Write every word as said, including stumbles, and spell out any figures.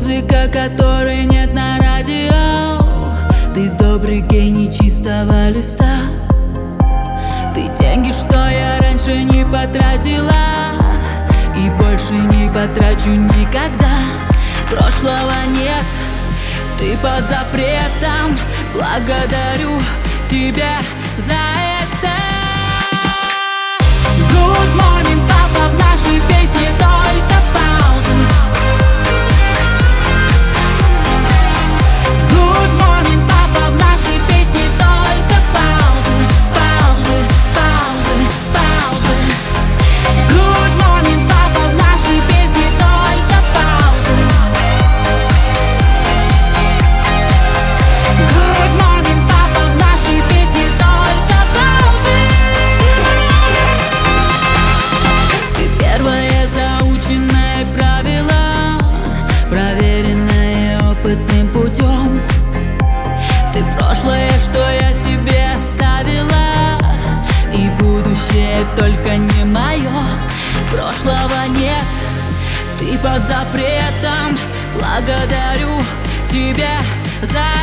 Музыка, которой нет на радио. Ты добрый гений чистого листа. Ты деньги, что я раньше не потратила, и больше не потрачу никогда. Прошлого нет, ты под запретом. Благодарю тебя за это. Good morning, папа, в нашей песне только паузы. Good morning, папа, в нашей песне только паузы, паузы, паузы, паузы. Good morning, папа, в нашей песне только паузы. Good morning, папа, в нашей песне только паузы. Ты первое заученное правило, проверенное опытным путем. Ты прошлое, что я себе оставила, и будущее только не мое. Прошлого нет, ты под запретом. Благодарю тебя за